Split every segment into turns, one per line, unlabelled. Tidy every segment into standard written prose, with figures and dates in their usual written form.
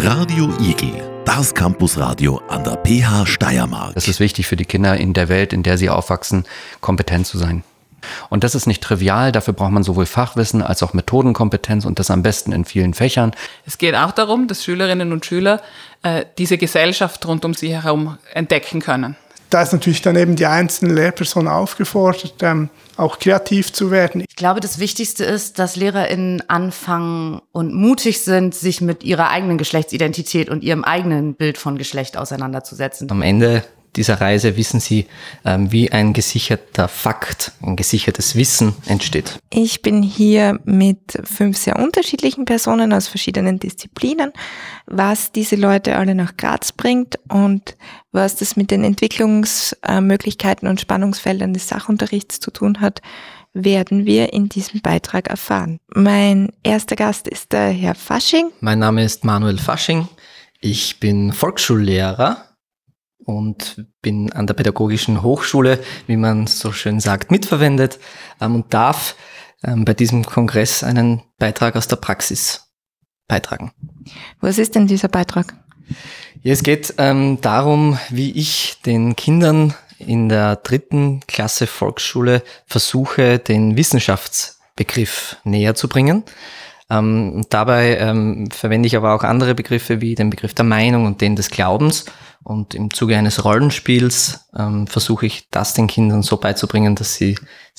Radio IGE, das Campusradio an der PH Steiermark.
Es ist wichtig für die Kinder in der Welt, in der sie aufwachsen, kompetent zu sein. Und das ist nicht trivial, dafür braucht man sowohl Fachwissen als auch Methodenkompetenz und das am besten in vielen Fächern.
Es geht auch darum, dass Schülerinnen und Schüler diese Gesellschaft rund um sie herum entdecken können.
Da ist natürlich dann eben die einzelne Lehrperson aufgefordert, auch kreativ zu werden.
Ich glaube, das Wichtigste ist, dass LehrerInnen anfangen und mutig sind, sich mit ihrer eigenen Geschlechtsidentität und ihrem eigenen Bild von Geschlecht auseinanderzusetzen.
Am Ende dieser Reise wissen Sie, wie ein gesicherter Fakt, ein gesichertes Wissen entsteht.
Ich bin hier mit 5 sehr unterschiedlichen Personen aus verschiedenen Disziplinen. Was diese Leute alle nach Graz bringt und was das mit den Entwicklungsmöglichkeiten und Spannungsfeldern des Sachunterrichts zu tun hat, werden wir in diesem Beitrag erfahren. Mein erster Gast ist der Herr Fasching.
Mein Name ist Manuel Fasching. Ich bin Volksschullehrer und bin an der Pädagogischen Hochschule, wie man so schön sagt, mitverwendet und darf bei diesem Kongress einen Beitrag aus der Praxis beitragen.
Was ist denn dieser Beitrag?
Ja, es geht darum, wie ich den Kindern in der 3. Klasse Volksschule versuche, den Wissenschaftsbegriff näher zu bringen. Dabei verwende ich aber auch andere Begriffe wie den Begriff der Meinung und den des Glaubens. Und im Zuge eines Rollenspiels versuche ich das den Kindern so beizubringen, dass sie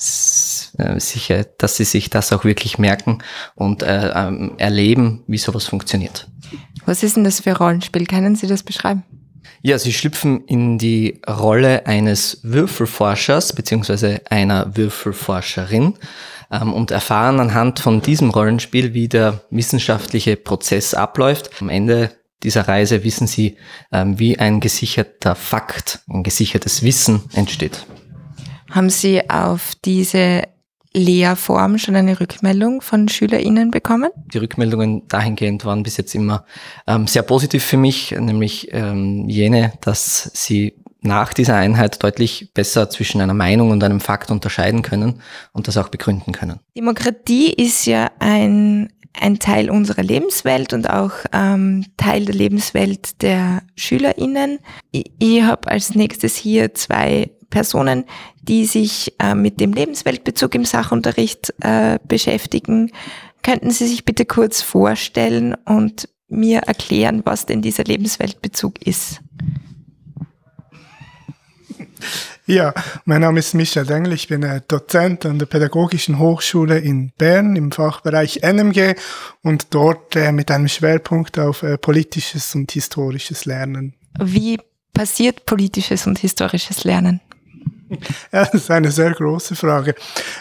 sich das auch wirklich merken und erleben, wie sowas funktioniert.
Was ist denn das für ein Rollenspiel? Können Sie das beschreiben?
Ja, sie schlüpfen in die Rolle eines Würfelforschers bzw. einer Würfelforscherin und erfahren anhand von diesem Rollenspiel, wie der wissenschaftliche Prozess abläuft. Am Ende dieser Reise wissen Sie, wie ein gesicherter Fakt, ein gesichertes Wissen entsteht.
Haben Sie auf diese Lehrform schon eine Rückmeldung von SchülerInnen bekommen?
Die Rückmeldungen dahingehend waren bis jetzt immer sehr positiv für mich, nämlich jene, dass sie nach dieser Einheit deutlich besser zwischen einer Meinung und einem Fakt unterscheiden können und das auch begründen können.
Demokratie ist ja ein Teil unserer Lebenswelt und auch Teil der Lebenswelt der SchülerInnen. Ich habe als nächstes hier 2 Personen, die sich mit dem Lebensweltbezug im Sachunterricht beschäftigen. Könnten Sie sich bitte kurz vorstellen und mir erklären, was denn dieser Lebensweltbezug ist?
Ja, mein Name ist Michael Dengel, ich bin Dozent an der Pädagogischen Hochschule in Bern im Fachbereich NMG und dort mit einem Schwerpunkt auf politisches und historisches Lernen.
Wie passiert politisches und historisches Lernen?
Ja, das ist eine sehr große Frage.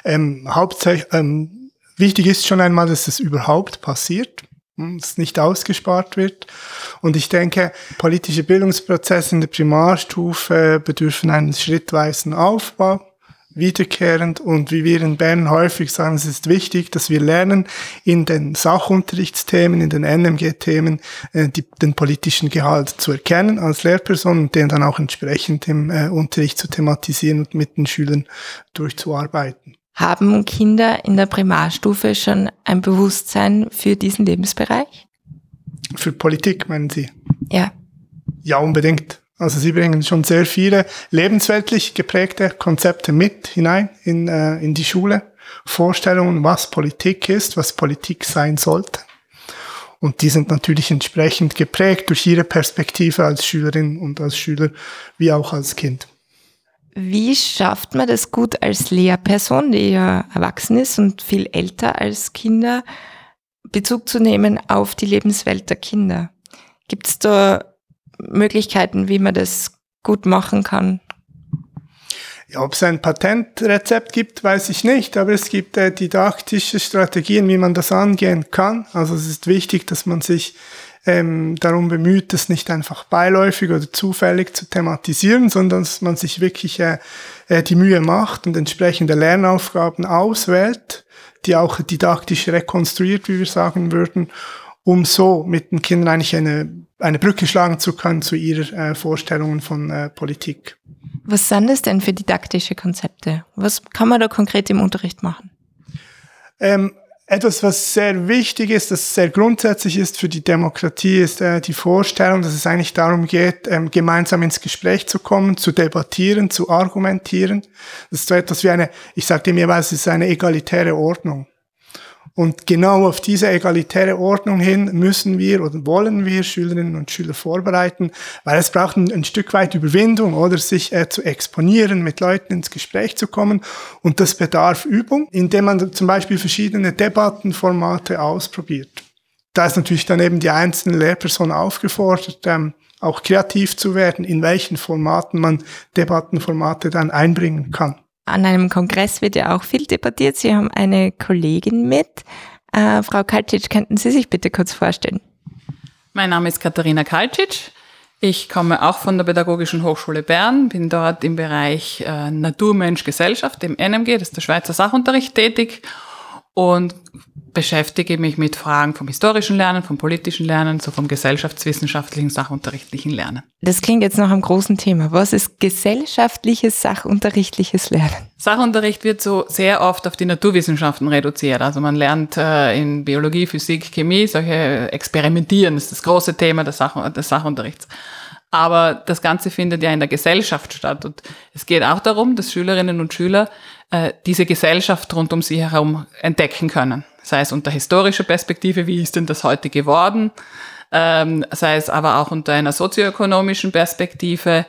Wichtig ist schon einmal, dass es überhaupt passiert, dass es nicht ausgespart wird. Und ich denke, politische Bildungsprozesse in der Primarstufe bedürfen eines schrittweisen Aufbau, wiederkehrend. Und wie wir in Bern häufig sagen, es ist wichtig, dass wir lernen, in den Sachunterrichtsthemen, in den NMG-Themen, den politischen Gehalt zu erkennen als Lehrperson und den dann auch entsprechend im Unterricht zu thematisieren und mit den Schülern durchzuarbeiten.
Haben Kinder in der Primarstufe schon ein Bewusstsein für diesen Lebensbereich?
Für Politik, meinen Sie?
Ja.
Ja, unbedingt. Also sie bringen schon sehr viele lebensweltlich geprägte Konzepte mit hinein in die Schule. Vorstellungen, was Politik ist, was Politik sein sollte. Und die sind natürlich entsprechend geprägt durch ihre Perspektive als Schülerin und als Schüler, wie auch als Kind.
Wie schafft man das gut als Lehrperson, die ja erwachsen ist und viel älter als Kinder, Bezug zu nehmen auf die Lebenswelt der Kinder? Gibt es da Möglichkeiten, wie man das gut machen kann?
Ja, ob es ein Patentrezept gibt, weiß ich nicht, aber es gibt didaktische Strategien, wie man das angehen kann. Also es ist wichtig, dass man sich darum bemüht, das nicht einfach beiläufig oder zufällig zu thematisieren, sondern dass man sich wirklich die Mühe macht und entsprechende Lernaufgaben auswählt, die auch didaktisch rekonstruiert, wie wir sagen würden, um so mit den Kindern eigentlich eine Brücke schlagen zu können zu ihrer Vorstellungen von Politik.
Was sind es denn für didaktische Konzepte? Was kann man da konkret im Unterricht machen?
Etwas, was sehr wichtig ist, das sehr grundsätzlich ist für die Demokratie, ist die Vorstellung, dass es eigentlich darum geht, gemeinsam ins Gespräch zu kommen, zu debattieren, zu argumentieren. Das ist so etwas wie ich sage dem jeweils, es ist eine egalitäre Ordnung. Und genau auf diese egalitäre Ordnung hin müssen wir oder wollen wir Schülerinnen und Schüler vorbereiten, weil es braucht ein Stück weit Überwindung, oder sich zu exponieren, mit Leuten ins Gespräch zu kommen. Und das bedarf Übung, indem man zum Beispiel verschiedene Debattenformate ausprobiert. Da ist natürlich dann eben die einzelne Lehrperson aufgefordert, auch kreativ zu werden, in welchen Formaten man Debattenformate dann einbringen kann.
An einem Kongress wird ja auch viel debattiert. Sie haben eine Kollegin mit. Frau Kalcic, könnten Sie sich bitte kurz vorstellen?
Mein Name ist Katharina Kalcic. Ich komme auch von der Pädagogischen Hochschule Bern, bin dort im Bereich Natur, Mensch, Gesellschaft, dem NMG, das ist der Schweizer Sachunterricht, tätig und beschäftige mich mit Fragen vom historischen Lernen, vom politischen Lernen, so vom gesellschaftswissenschaftlichen, sachunterrichtlichen Lernen. Das klingt jetzt nach einem großen Thema. Was ist gesellschaftliches, sachunterrichtliches Lernen? Sachunterricht wird so sehr oft auf die Naturwissenschaften reduziert. Also man lernt in Biologie, Physik, Chemie, solche Experimentieren, das ist das große Thema des Sachunterrichts. Aber das Ganze findet ja in der Gesellschaft statt. Und es geht auch darum, dass Schülerinnen und Schüler diese Gesellschaft rund um sie herum entdecken können. Sei es unter historischer Perspektive, wie ist denn das heute geworden? Sei es aber auch unter einer sozioökonomischen Perspektive.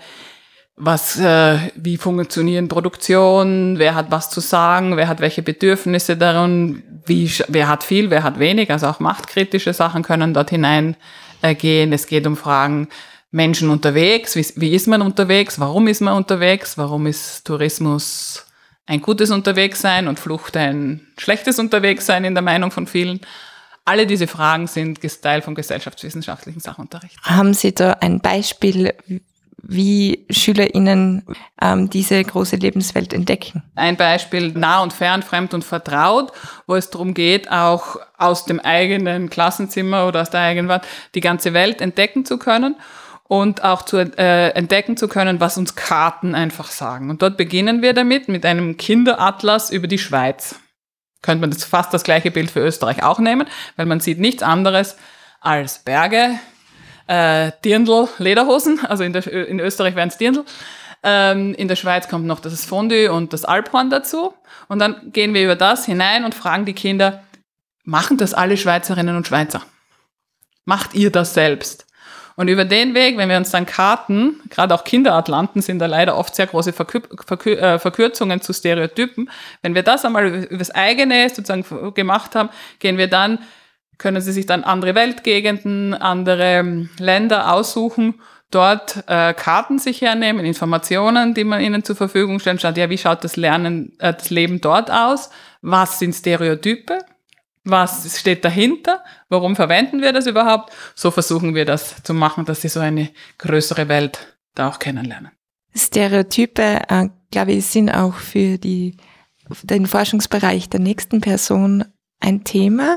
Wie funktionieren Produktion? Wer hat was zu sagen? Wer hat welche Bedürfnisse darin? Wer hat viel? Wer hat wenig? Also auch machtkritische Sachen können dort hineingehen. Es geht um Fragen, Menschen unterwegs. Wie ist man unterwegs? Warum ist man unterwegs? Warum ist Tourismus ein gutes Unterwegssein und Flucht ein schlechtes Unterwegssein in der Meinung von vielen? Alle diese Fragen sind Teil vom gesellschaftswissenschaftlichen Sachunterricht. Haben Sie da ein Beispiel, wie SchülerInnen diese große Lebenswelt entdecken? Ein Beispiel, nah und fern, fremd und vertraut, wo es darum geht, auch aus dem eigenen Klassenzimmer oder aus der eigenen Welt die ganze Welt entdecken zu können. Und auch entdecken zu können, was uns Karten einfach sagen. Und dort beginnen wir damit, mit einem Kinderatlas über die Schweiz. Könnte man das fast das gleiche Bild für Österreich auch nehmen, weil man sieht nichts anderes als Berge, Dirndl, Lederhosen, also in Österreich wären es Dirndl. In der Schweiz kommt noch das Fondue und das Alphorn dazu. Und dann gehen wir über das hinein und fragen die Kinder, machen das alle Schweizerinnen und Schweizer? Macht ihr das selbst? Und über den Weg, wenn wir uns dann Karten, gerade auch Kinderatlanten sind da leider oft sehr große Verkürzungen zu Stereotypen, wenn wir das einmal über das eigene sozusagen gemacht haben, können sie sich dann andere Weltgegenden, andere Länder aussuchen, dort Karten sich hernehmen, Informationen, die man ihnen zur Verfügung stellt, schaut, ja, wie schaut das Leben dort aus? Was sind Stereotype? Was steht dahinter? Warum verwenden wir das überhaupt? So versuchen wir das zu machen, dass sie so eine größere Welt da auch kennenlernen. Stereotype, glaube ich, sind auch für den Forschungsbereich der nächsten Person ein Thema.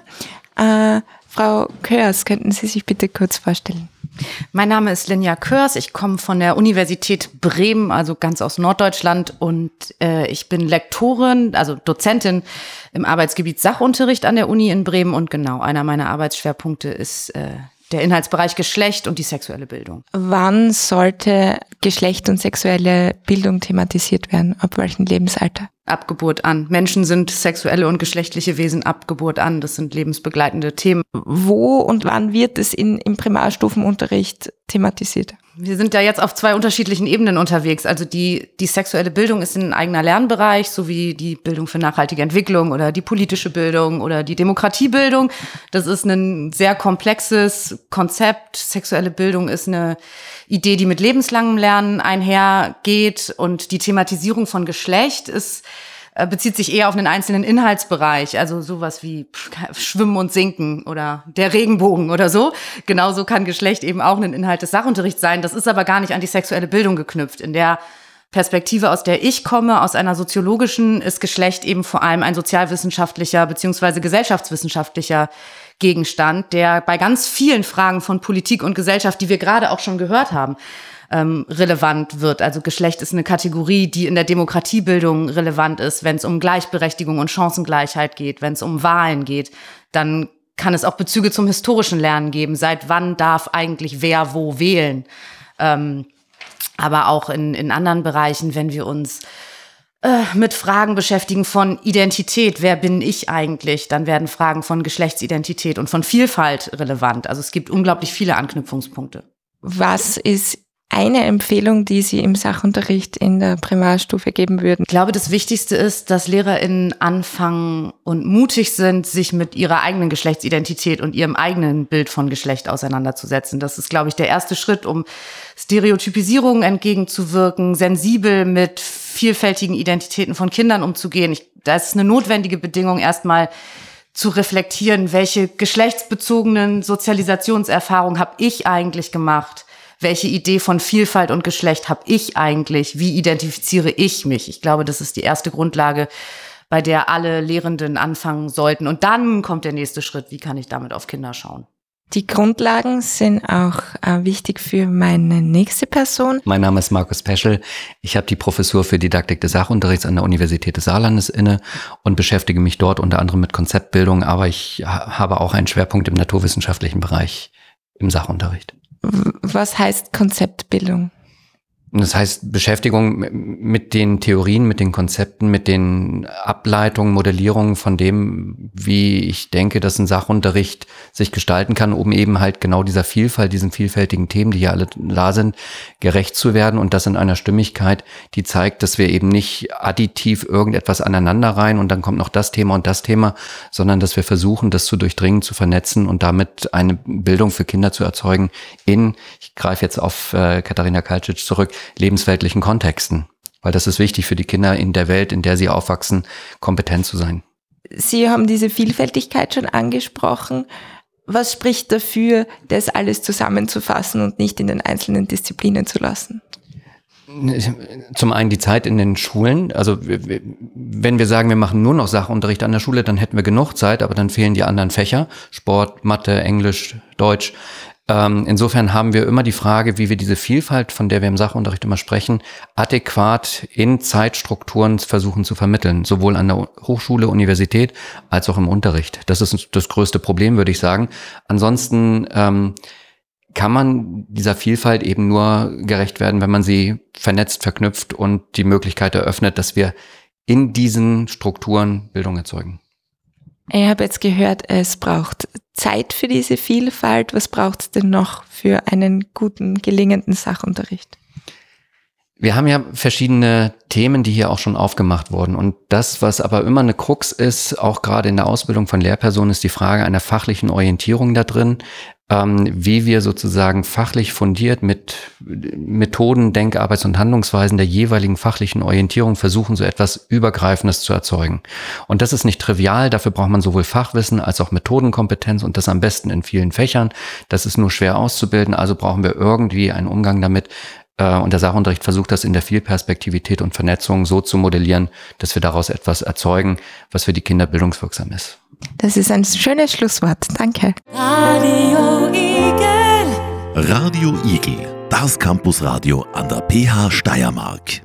Frau Körs, könnten Sie sich bitte kurz vorstellen?
Mein Name ist Linja Körs, ich komme von der Universität Bremen, also ganz aus Norddeutschland und ich bin Lektorin, also Dozentin im Arbeitsgebiet Sachunterricht an der Uni in Bremen und genau, einer meiner Arbeitsschwerpunkte ist der Inhaltsbereich Geschlecht und die sexuelle Bildung.
Wann sollte Geschlecht und sexuelle Bildung thematisiert werden? Ab welchem Lebensalter?
Ab Geburt an. Menschen sind sexuelle und geschlechtliche Wesen ab Geburt an. Das sind lebensbegleitende Themen.
Wo und wann wird es im Primarstufenunterricht thematisiert?
Wir sind ja jetzt auf 2 unterschiedlichen Ebenen unterwegs. Also die sexuelle Bildung ist ein eigener Lernbereich, sowie die Bildung für nachhaltige Entwicklung oder die politische Bildung oder die Demokratiebildung. Das ist ein sehr komplexes Konzept. Sexuelle Bildung ist eine Idee, die mit lebenslangem Lernen einhergeht. Und die Thematisierung von Geschlecht bezieht sich eher auf einen einzelnen Inhaltsbereich, also sowas wie Schwimmen und Sinken oder der Regenbogen oder so. Genauso kann Geschlecht eben auch ein Inhalt des Sachunterrichts sein. Das ist aber gar nicht an die sexuelle Bildung geknüpft. In der Perspektive, aus der ich komme, aus einer soziologischen, ist Geschlecht eben vor allem ein sozialwissenschaftlicher bzw. gesellschaftswissenschaftlicher Gegenstand, der bei ganz vielen Fragen von Politik und Gesellschaft, die wir gerade auch schon gehört haben, relevant wird. Also Geschlecht ist eine Kategorie, die in der Demokratiebildung relevant ist. Wenn es um Gleichberechtigung und Chancengleichheit geht, wenn es um Wahlen geht, dann kann es auch Bezüge zum historischen Lernen geben. Seit wann darf eigentlich wer wo wählen? Aber auch in anderen Bereichen, wenn wir uns mit Fragen beschäftigen von Identität, wer bin ich eigentlich, dann werden Fragen von Geschlechtsidentität und von Vielfalt relevant. Also es gibt unglaublich viele Anknüpfungspunkte.
Was ist eine Empfehlung, die Sie im Sachunterricht in der Primarstufe geben würden?
Ich glaube, das Wichtigste ist, dass LehrerInnen anfangen und mutig sind, sich mit ihrer eigenen Geschlechtsidentität und ihrem eigenen Bild von Geschlecht auseinanderzusetzen. Das ist, glaube ich, der erste Schritt, um Stereotypisierungen entgegenzuwirken, sensibel mit vielfältigen Identitäten von Kindern umzugehen. Da ist eine notwendige Bedingung, erstmal zu reflektieren, welche geschlechtsbezogenen Sozialisationserfahrungen habe ich eigentlich gemacht? Welche Idee von Vielfalt und Geschlecht habe ich eigentlich? Wie identifiziere ich mich? Ich glaube, das ist die erste Grundlage, bei der alle Lehrenden anfangen sollten. Und dann kommt der nächste Schritt, wie kann ich damit auf Kinder schauen?
Die Grundlagen sind auch wichtig für meine nächste Person.
Mein Name ist Markus Peschel. Ich habe die Professur für Didaktik des Sachunterrichts an der Universität des Saarlandes inne und beschäftige mich dort unter anderem mit Konzeptbildung, aber ich habe auch einen Schwerpunkt im naturwissenschaftlichen Bereich im Sachunterricht.
Was heißt Konzeptbildung?
Das heißt Beschäftigung mit den Theorien, mit den Konzepten, mit den Ableitungen, Modellierungen von dem, wie ich denke, dass ein Sachunterricht sich gestalten kann, um eben halt genau dieser Vielfalt, diesen vielfältigen Themen, die hier alle da sind, gerecht zu werden und das in einer Stimmigkeit, die zeigt, dass wir eben nicht additiv irgendetwas aneinander rein und dann kommt noch das Thema und das Thema, sondern dass wir versuchen, das zu durchdringen, zu vernetzen und damit eine Bildung für Kinder zu erzeugen ich greife jetzt auf Katharina Kaltschitsch zurück, lebensweltlichen Kontexten. Weil das ist wichtig für die Kinder in der Welt, in der sie aufwachsen, kompetent zu sein.
Sie haben diese Vielfältigkeit schon angesprochen. Was spricht dafür, das alles zusammenzufassen und nicht in den einzelnen Disziplinen zu lassen?
Zum einen die Zeit in den Schulen. Also wenn wir sagen, wir machen nur noch Sachunterricht an der Schule, dann hätten wir genug Zeit, aber dann fehlen die anderen Fächer. Sport, Mathe, Englisch, Deutsch. Insofern haben wir immer die Frage, wie wir diese Vielfalt, von der wir im Sachunterricht immer sprechen, adäquat in Zeitstrukturen versuchen zu vermitteln, sowohl an der Hochschule, Universität als auch im Unterricht. Das ist das größte Problem, würde ich sagen. Ansonsten kann man dieser Vielfalt eben nur gerecht werden, wenn man sie vernetzt, verknüpft und die Möglichkeit eröffnet, dass wir in diesen Strukturen Bildung erzeugen.
Ich habe jetzt gehört, es braucht Zeit für diese Vielfalt. Was braucht es denn noch für einen guten, gelingenden Sachunterricht?
Wir haben ja verschiedene Themen, die hier auch schon aufgemacht wurden. Und das, was aber immer eine Krux ist, auch gerade in der Ausbildung von Lehrpersonen, ist die Frage einer fachlichen Orientierung da drin, wie wir sozusagen fachlich fundiert mit Methoden, Denkarbeits- und Handlungsweisen der jeweiligen fachlichen Orientierung versuchen, so etwas Übergreifendes zu erzeugen. Und das ist nicht trivial, dafür braucht man sowohl Fachwissen als auch Methodenkompetenz und das am besten in vielen Fächern. Das ist nur schwer auszubilden, also brauchen wir irgendwie einen Umgang damit. Und der Sachunterricht versucht das in der Vielperspektivität und Vernetzung so zu modellieren, dass wir daraus etwas erzeugen, was für die Kinder bildungswirksam ist.
Das ist ein schönes Schlusswort. Danke.
Radio Igel, das Campusradio an der PH Steiermark.